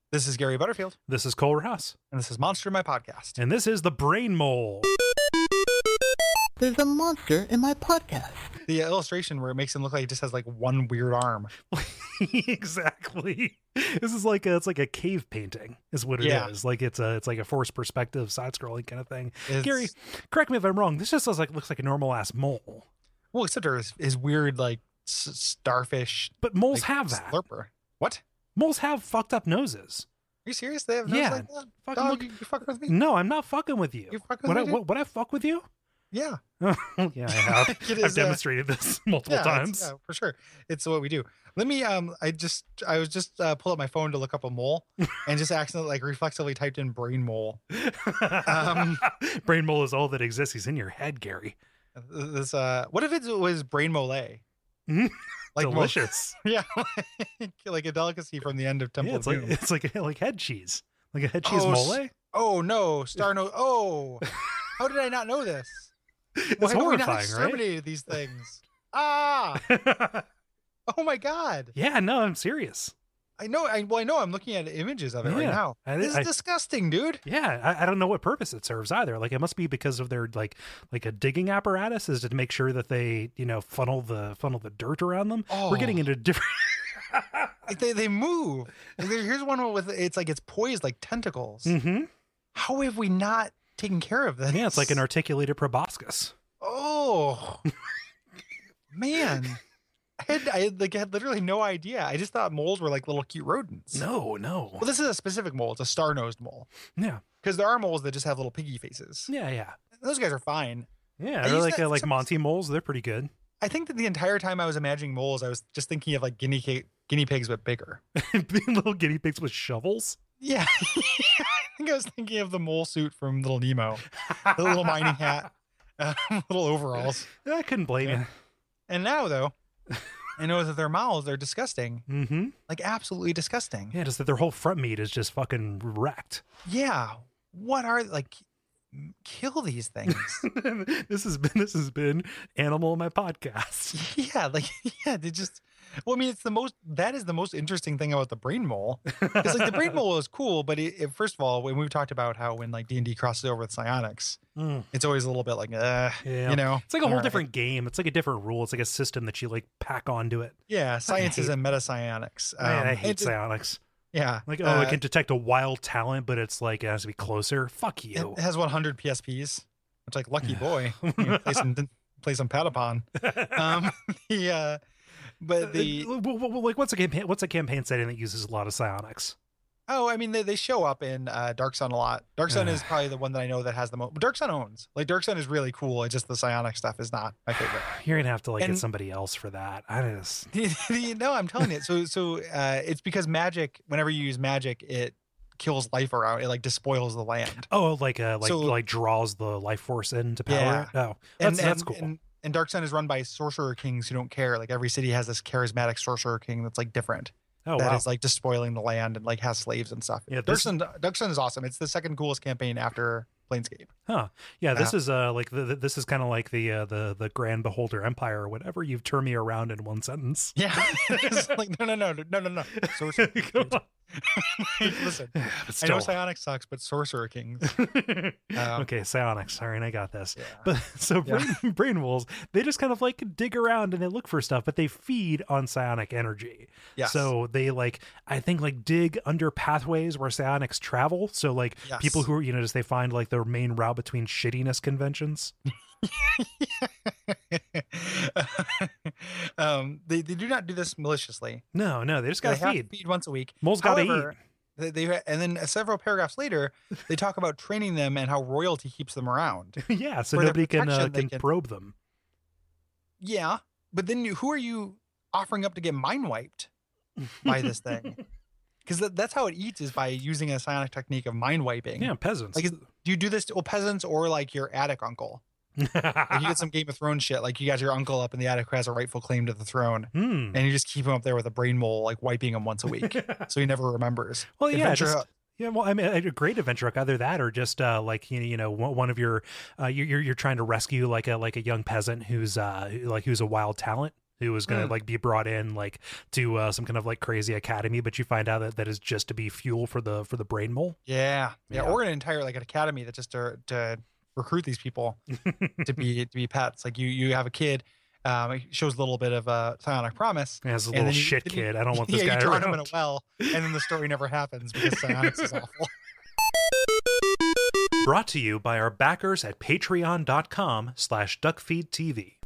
This is Gary Butterfield, This is Cole Rouse. and this is Monster My Podcast. And this is the Brain Mole. There's a monster in my podcast. The illustration where it makes him look like he just has like one weird arm. Exactly. This is like it's like a cave painting is what it is. Like it's like a forced perspective side scrolling kind of thing. Gary, correct me if I'm wrong. This just looks like a normal ass mole. Well, except for his weird like starfish. But moles like, have that. Slurper. What? Moles have fucked up noses. Are you serious? They have noses Yeah. like that? Fucking Dog, look- you fucking with me? No, I'm not fucking with you. You fucking Would with me, dude? would I fuck with you? Yeah. Yeah, I have. It is, I've demonstrated this multiple times. Yeah, for sure. It's what we do. Let me I was just pull up my phone to look up a mole and just accidentally like reflexively typed in brain mole. Brain mole is all that exists. He's in your head, Gary. This what if it was brain mole? Mm, Like delicious. Yeah, like a delicacy from the end of Temple Yeah, of Doom. it's like head cheese, like a head cheese Oh, mole. Oh no, Star no! Oh, how did I not know this? It's Why have we not horrifying, right? exterminated these things? Ah! Oh my God! Yeah, no, I'm serious. I know. I know. I'm looking at images of it right Yeah. now. This is disgusting, dude. Yeah, I don't know what purpose it serves either. Like it must be because of their like a digging apparatus is to make sure that they funnel the dirt around them. We're getting into different. Like they move. Here's one with it's like it's poised like tentacles. Mm-hmm. How have we not taken care of this? Yeah, it's like an articulated proboscis. Oh man, I had literally no idea. I just thought moles were like little cute rodents. No. Well, this is a specific mole. It's a star-nosed mole. Yeah. Because there are moles that just have little piggy faces. Yeah. Those guys are fine. Yeah, I they're used like to- Monty moles. They're pretty good. I think that the entire time I was imagining moles, I was just thinking of like guinea pigs but bigger. Little guinea pigs with shovels. Yeah, I think I was thinking of the mole suit from Little Nemo, the little mining hat, little overalls. I couldn't blame you. And now though, I know that their mouths are disgusting, Mm-hmm. like absolutely disgusting. Yeah, just that their whole front meat is just fucking wrecked. Yeah, what are like? Kill these things. This has been Animal in my podcast. They just. Well, I mean, that is the most interesting thing about the brain mole. Because like the brain mole is cool, but first of all, when we've talked about how when like D&D crosses over with psionics, it's always a little bit like, Yeah. It's like a whole all right. different game. It's like a different rule. It's like a system that you like pack onto it. Yeah, science is a meta psionics. I hate psionics. Yeah, Like, it can detect a wild talent, but it's like it has to be closer. Fuck you. it has 100 PSPs, which like lucky boy, you can play some Patapon. But like what's a campaign setting that uses a lot of psionics? Oh, I mean, they show up in Dark Sun a lot. Dark Sun is probably the one that I know that has the most. Dark Sun owns. Like, Dark Sun is really cool. It's just the psionic stuff is not my favorite. You're gonna have to And- get somebody else for that. I just No, I'm telling you. So it's because magic. Whenever you use magic, it kills life around. It like despoils the land. like draws the life force into power. Yeah. Oh, that's cool. And Dark Sun is run by sorcerer kings who don't care. Like every city has this charismatic sorcerer king that's like different. Oh That wow. is like despoiling the land and like has slaves and stuff. Yeah, Dark Sun is awesome. It's the second coolest campaign after Planescape. Huh. Yeah, this is like this is kind of like the Grand Beholder Empire or whatever. You've turned me around in one sentence. Yeah. It's like no. Sorcerer. Come on. Listen, But I still. know Psionic sucks, but sorcerer kings. Okay, psionics. All right, I got this. Yeah. But so Yeah. brain wolves, they just kind of like dig around and they look for stuff, but they feed on psionic energy. Yes. So they I think dig under pathways where psionics travel. So Yes. people who are, just they find like their main route between shittiness conventions. They do not do this maliciously. No, they just They gotta have feed. to feed once a week. Moles gotta However, and then several paragraphs later, they talk about training them and how royalty keeps them around. Yeah, so For their nobody can protection, they can can- probe them. Yeah, but then who are you offering up to get mind wiped by this thing? Because that's how it eats, is by using a psionic technique of mind wiping. Yeah, peasants. Like, do you do this to peasants or like your attic uncle? Like you get some Game of Thrones shit. Like you got your uncle up in the attic who has a rightful claim to the throne, Hmm. and you just keep him up there with a brain mole, like wiping him once a week, so he never remembers. Well, yeah, Adventure Hub. yeah. Well, I mean, a great adventure hook, either that or just one of your you're trying to rescue like a young peasant who's a wild talent who was going to like be brought in like to some kind of like crazy academy, but you find out that is just to be fuel for the brain mole. Yeah. Or an entire like an academy that just to recruit these people to be pets. Like you have a kid. It shows a little bit of a psionic promise. As a little shit kid. I don't want this guy you around. him in a well, and then the story never happens because psionics is awful. Brought to you by our backers at patreon.com/duckfeedtv.